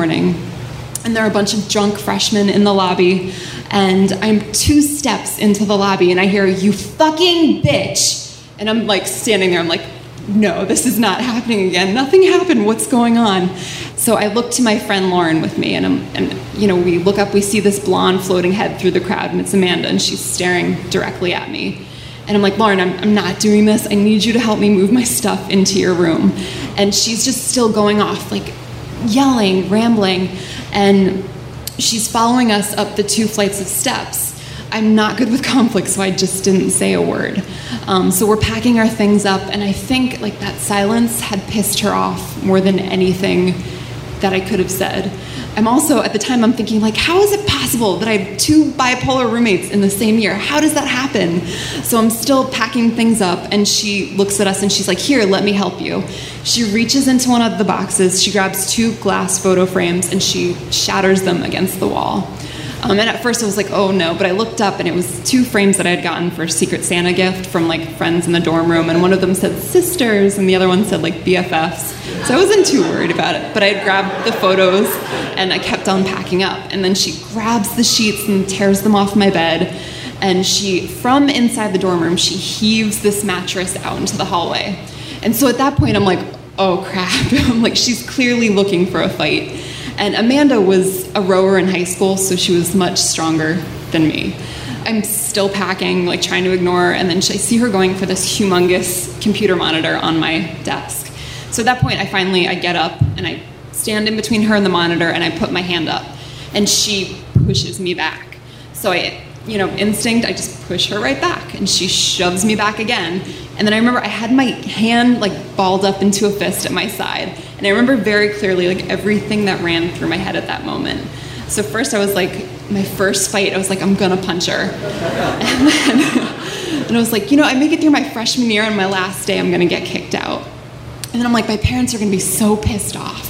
And there are a bunch of drunk freshmen in the lobby, and I'm 2 steps into the lobby and I hear, "You fucking bitch." And I'm like standing there, I'm like, no, this is not happening again. Nothing happened, what's going on? So I look to my friend Lauren with me, and we look up, we see this blonde floating head through the crowd, and it's Amanda, and she's staring directly at me. And I'm like, "Lauren, I'm not doing this. I need you to help me move my stuff into your room." And she's just still going off, like yelling, rambling, and she's following us up the 2 flights of steps. I'm not good with conflict, so I just didn't say a word. So we're packing our things up, and I think like that silence had pissed her off more than anything that I could have said. I'm also, at the time, I'm thinking, like, how is it possible that I have 2 bipolar roommates in the same year? How does that happen? So I'm still packing things up, and she looks at us and she's like, "Here, let me help you." She reaches into one of the boxes, she grabs 2 glass photo frames, and she shatters them against the wall. And at first I was like, oh no, but I looked up and it was 2 frames that I had gotten for a Secret Santa gift from like friends in the dorm room, and one of them said sisters and the other one said like BFFs. So I wasn't too worried about it, but I had grabbed the photos and I kept on packing up. And then she grabs the sheets and tears them off my bed, and she, from inside the dorm room, she heaves this mattress out into the hallway. And so at that point I'm like, oh crap. I'm like, she's clearly looking for a fight. And Amanda was a rower in high school, so she was much stronger than me. I'm still packing, like trying to ignore her, and then I see her going for this humongous computer monitor on my desk. So at that point, I get up, and I stand in between her and the monitor, and I put my hand up, and she pushes me back. So instinct, I just push her right back, and she shoves me back again. And then I remember I had my hand like balled up into a fist at my side. And I remember very clearly like everything that ran through my head at that moment. So first I was like, my first fight, I was like, I'm gonna punch her. And I was like, I make it through my freshman year, and my last day I'm gonna get kicked out. And then I'm like, my parents are gonna be so pissed off.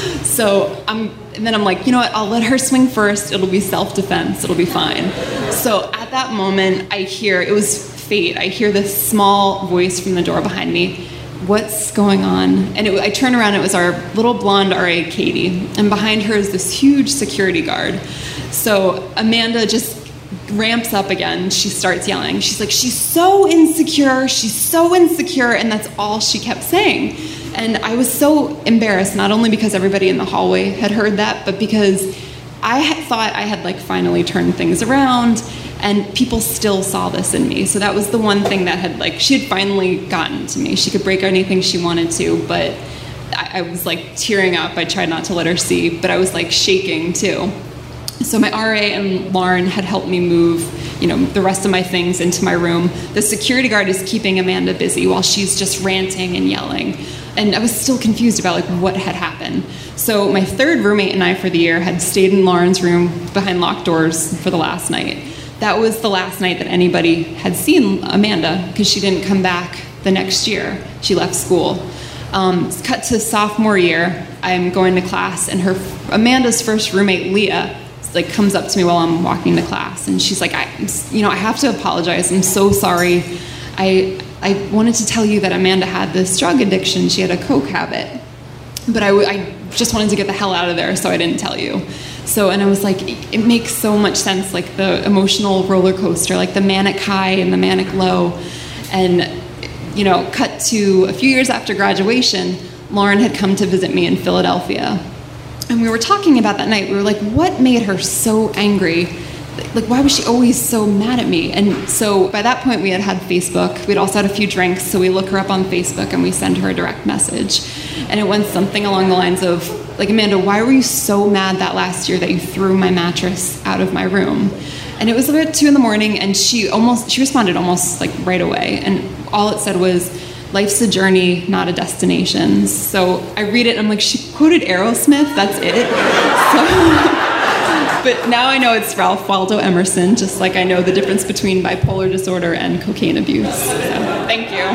And then I'm like, you know what, I'll let her swing first, it'll be self-defense, it'll be fine. So at that moment, it was fate, I hear this small voice from the door behind me, "What's going on?" And I turn around, it was our little blonde RA, Katie, and behind her is this huge security guard. So Amanda just ramps up again, she starts yelling, she's like, she's so insecure, and that's all she kept saying. And I was so embarrassed, not only because everybody in the hallway had heard that, but because I had thought I had like finally turned things around, and people still saw this in me. So that was the one thing that she had finally gotten to me. She could break anything she wanted to, but I was like tearing up. I tried not to let her see, but I was like shaking too. So my RA and Lauren had helped me move, the rest of my things into my room. The security guard is keeping Amanda busy while she's just ranting and yelling. And I was still confused about what had happened. So my 3rd roommate and I for the year had stayed in Lauren's room behind locked doors for the last night. That was the last night that anybody had seen Amanda, because she didn't come back the next year. She left school. Cut to sophomore year, I'm going to class, and Amanda's first roommate, Leah, comes up to me while I'm walking to class, and she's like, I have to apologize. I'm so sorry. I wanted to tell you that Amanda had this drug addiction. She had a coke habit, but I just wanted to get the hell out of there, so I didn't tell you. And I was like, it makes so much sense, like the emotional roller coaster, like the manic high and the manic low. And, cut to a few years after graduation, Lauren had come to visit me in Philadelphia. And we were talking about that night. We were like, what made her so angry? Like, why was she always so mad at me? And so by that point, we had Facebook. We'd also had a few drinks, so we look her up on Facebook and we send her a direct message. And it went something along the lines of, like, Amanda, why were you so mad that last year that you threw my mattress out of my room? And it was about 2 a.m, and she responded almost like right away. And all it said was, life's a journey, not a destination. So I read it and I'm like, she quoted Aerosmith, that's it. But now I know it's Ralph Waldo Emerson, just like I know the difference between bipolar disorder and cocaine abuse. So, thank you.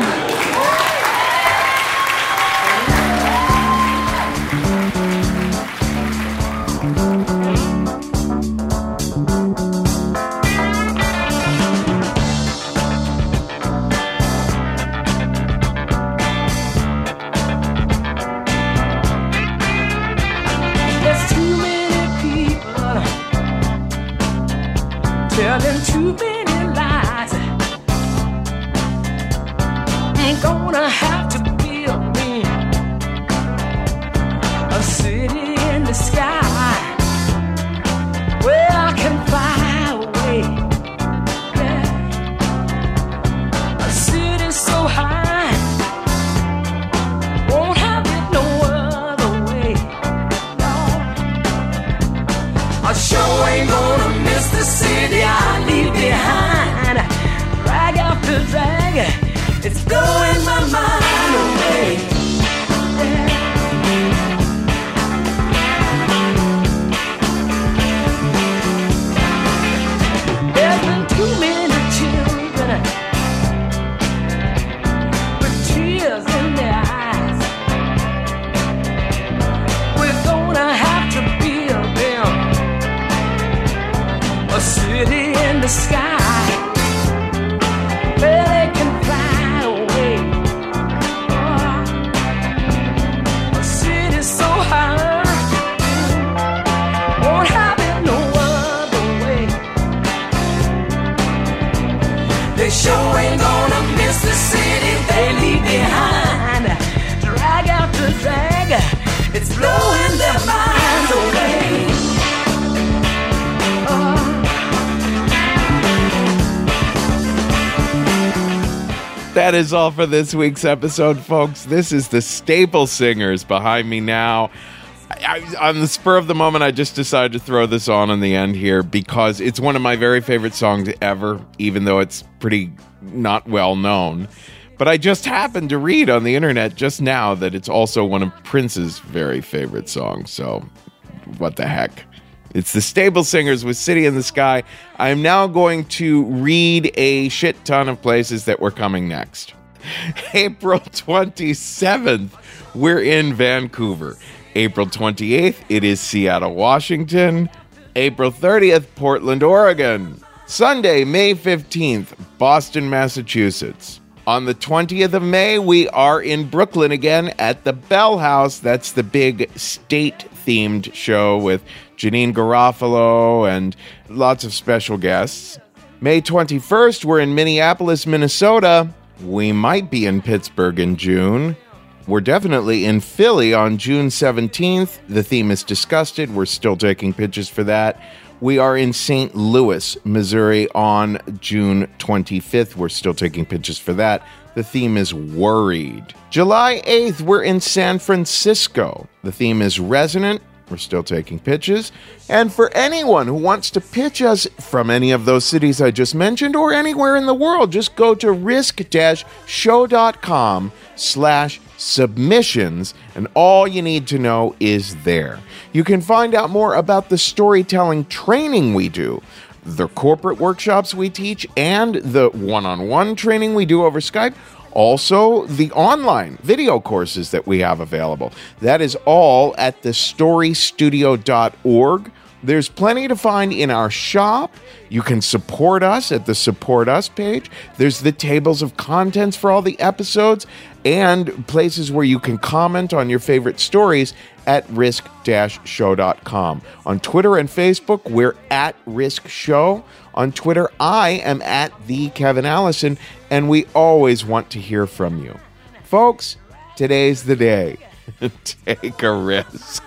drag, it's blowing my mind away. There's been too many children with tears in their eyes. We're gonna have to build them a city in the sky where they can fly away. A city so high won't have it no other way. They sure ain't gonna miss the city they leave behind. Drag after drag, it's blowing their minds away. That is all for this week's episode, folks. This is the Staple Singers behind me now. On the spur of the moment, I just decided to throw this on in the end here because it's one of my very favorite songs ever, even though it's pretty not well known. But I just happened to read on the internet just now that it's also one of Prince's very favorite songs. So, what the heck? It's the Staple Singers with City in the Sky. I am now going to read a shit ton of places that were coming next. April 27th, we're in Vancouver. April 28th, it is Seattle, Washington. April 30th, Portland, Oregon. Sunday, May 15th, Boston, Massachusetts. On the 20th of May, we are in Brooklyn again at the Bell House. That's the big state-themed show with Janine Garofalo and lots of special guests. May 21st, we're in Minneapolis, Minnesota. We might be in Pittsburgh in June. We're definitely in Philly on June 17th. The theme is Disgusted. We're still taking pitches for that. We are in St. Louis, Missouri on June 25th. We're still taking pitches for that. The theme is Worried. July 8th, we're in San Francisco. The theme is Resonant. We're still taking pitches. And for anyone who wants to pitch us from any of those cities I just mentioned or anywhere in the world, just go to risk-show.com/submissions, and all you need to know is there. You can find out more about the storytelling training we do, the corporate workshops we teach, and the one-on-one training we do over Skype. Also, the online video courses that we have available. That is all at thestorystudio.org. There's plenty to find in our shop. You can support us at the Support Us page. There's the tables of contents for all the episodes and places where you can comment on your favorite stories at risk-show.com. On Twitter and Facebook, we're at Risk Show. On Twitter, I am at the Kevin Allison, and we always want to hear from you. Folks, today's the day. Take a risk.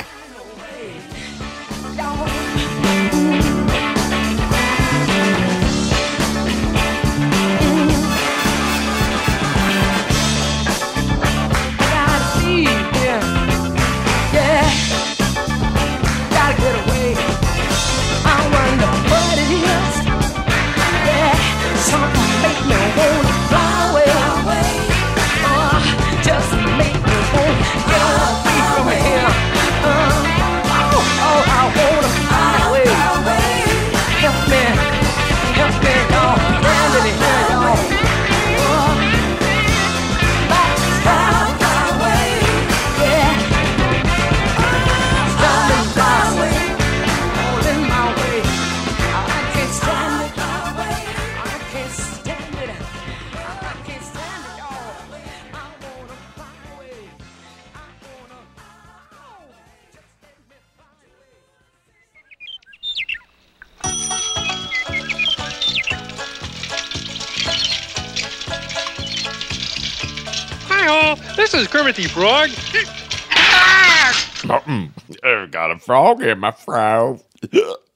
This is Kermit the Frog. Got a frog in my throat.